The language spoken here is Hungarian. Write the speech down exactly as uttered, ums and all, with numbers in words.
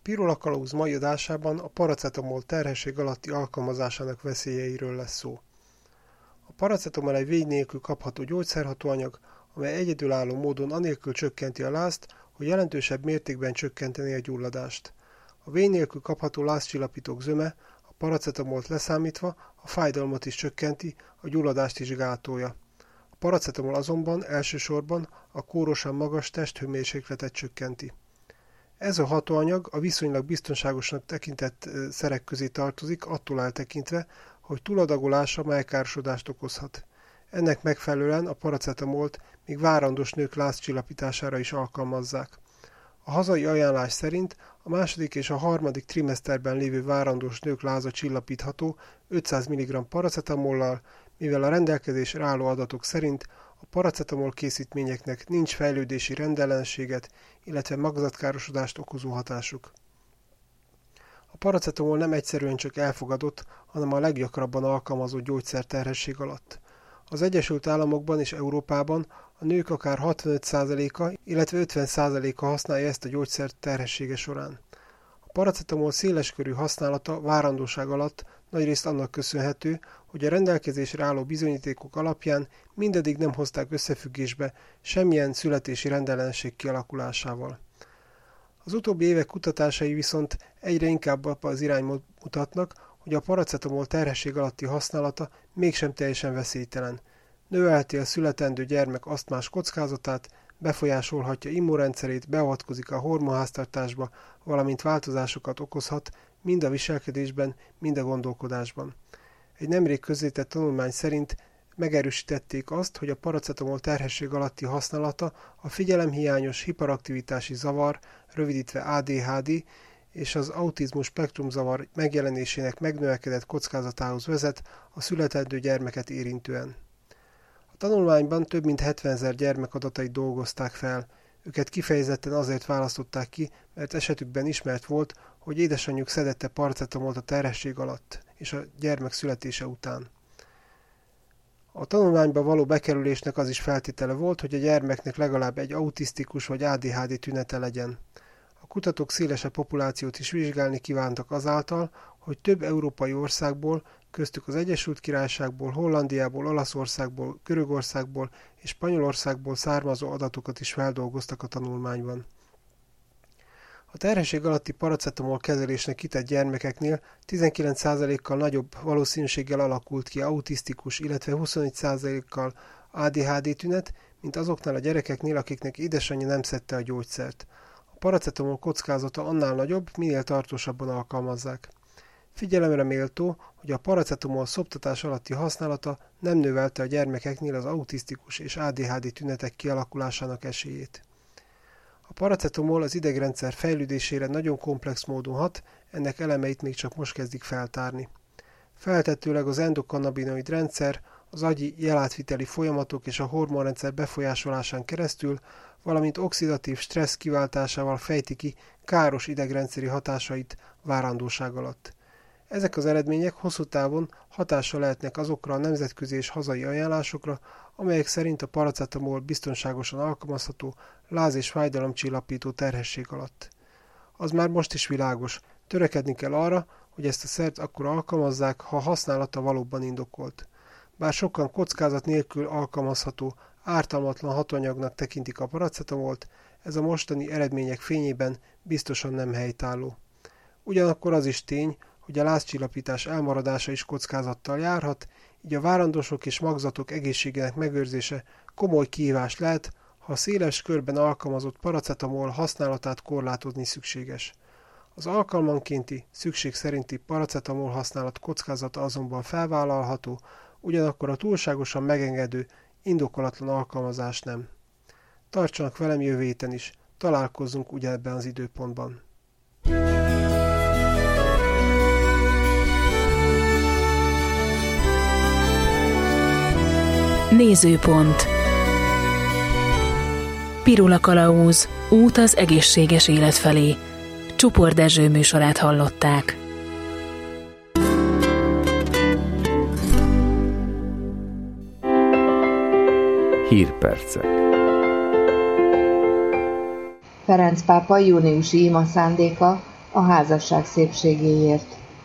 Pirula Kalauz mai adásában a paracetamol terhesség alatti alkalmazásának veszélyeiről lesz szó. A paracetamol egy végy nélkül kapható gyógyszerhatóanyag, amely egyedülálló módon anélkül csökkenti a lázt, hogy jelentősebb mértékben csökkenteni a gyulladást. A vény nélkül kapható lázcsillapítók zöme, a paracetamolt leszámítva, a fájdalmat is csökkenti, a gyulladást is gátolja. A paracetamol azonban elsősorban a kórosan magas testhőmérsékletet csökkenti. Ez a hatóanyag a viszonylag biztonságosnak tekintett szerek közé tartozik, attól eltekintve, hogy túladagolása májkárosodást okozhat. Ennek megfelelően a paracetamolt még várandós nők lázcsillapítására is alkalmazzák. A hazai ajánlás szerint a második és a harmadik trimeszterben lévő várandós nők láza csillapítható ötszáz milligramm paracetamollal, mivel a rendelkezésre álló adatok szerint a paracetamol készítményeknek nincs fejlődési rendellenességet, illetve magzatkárosodást okozó hatásuk. A paracetamol nem egyszerűen csak elfogadott, hanem a leggyakrabban alkalmazott gyógyszer terhesség alatt. Az Egyesült Államokban és Európában a nők akár hatvanöt százaléka, illetve ötven százaléka használja ezt a gyógyszert terhessége során. A paracetamol széleskörű használata várandóság alatt nagyrészt annak köszönhető, hogy a rendelkezésre álló bizonyítékok alapján mindeddig nem hozták összefüggésbe semmilyen születési rendellenesség kialakulásával. Az utóbbi évek kutatásai viszont egyre inkább abba az irányba mutatnak, hogy a paracetamol terhesség alatti használata mégsem teljesen veszélytelen. Növelheti a születendő gyermek asztmás kockázatát, befolyásolhatja immunrendszerét, beavatkozik a hormonháztartásba, valamint változásokat okozhat mind a viselkedésben, mind a gondolkodásban. Egy nemrég közzétett tanulmány szerint megerősítették azt, hogy a paracetamol terhesség alatti használata a figyelemhiányos hiperaktivitási zavar, rövidítve á dé há dé, és az autizmus spektrumzavar megjelenésének megnövekedett kockázatához vezet a születendő gyermeket érintően. A tanulmányban több mint hetvenezer gyermek adatait dolgozták fel. Őket kifejezetten azért választották ki, mert esetükben ismert volt, hogy édesanyjuk szedette paracetamolt a terhesség alatt és a gyermek születése után. A tanulmányba való bekerülésnek az is feltétele volt, hogy a gyermeknek legalább egy autisztikus vagy á dé há dé tünete legyen. A kutatók szélesebb populációt is vizsgálni kívántak azáltal, hogy több európai országból, köztük az Egyesült Királyságból, Hollandiából, Olaszországból, Görögországból és Spanyolországból származó adatokat is feldolgoztak a tanulmányban. A terhesség alatti paracetamol kezelésnek kitett gyermekeknél tizenkilenc százalékkal nagyobb valószínűséggel alakult ki autisztikus, illetve huszonöt százalékkal á dé há dé tünet, mint azoknál a gyerekeknél, akiknek édesanyja nem szedte a gyógyszert. A paracetamol kockázata annál nagyobb, minél tartósabban alkalmazzák. Figyelemre méltó, hogy a paracetamol szoptatás alatti használata nem növelte a gyermekeknél az autisztikus és á dé há dé tünetek kialakulásának esélyét. A paracetamol az idegrendszer fejlődésére nagyon komplex módon hat, ennek elemeit még csak most kezdik feltárni. Feltehetőleg az endokannabinoid rendszer, az agyi jelátviteli folyamatok és a hormonrendszer befolyásolásán keresztül, valamint oxidatív stressz kiváltásával fejti ki káros idegrendszeri hatásait várandóság alatt. Ezek az eredmények hosszú távon hatással lehetnek azokra a nemzetközi és hazai ajánlásokra, amelyek szerint a paracetamol biztonságosan alkalmazható láz- és fájdalomcsillapító terhesség alatt. Az már most is világos, törekedni kell arra, hogy ezt a szert akkor alkalmazzák, ha használata valóban indokolt. Bár sokan kockázat nélkül alkalmazható, ártalmatlan hatóanyagnak tekintik a paracetamolt, ez a mostani eredmények fényében biztosan nem helytálló. Ugyanakkor az is tény, hogy a lázcsillapítás elmaradása is kockázattal járhat, így a várandósok és magzatok egészségének megőrzése komoly kihívás lehet, ha a széles körben alkalmazott paracetamol használatát korlátozni szükséges. Az alkalmankénti, szükség szerinti paracetamol használat kockázata azonban felvállalható, ugyanakkor a túlságosan megengedő, indokolatlan alkalmazás nem. Tartsanak velem jövő héten is, találkozzunk ugyanebben az időpontban. Nézőpont. Pirula Kalauz, út az egészséges élet felé. Csupor Dezső műsorát hallották. Hírpercek. Ferenc pápa júniusi ima szándéka a házasság szépségéért.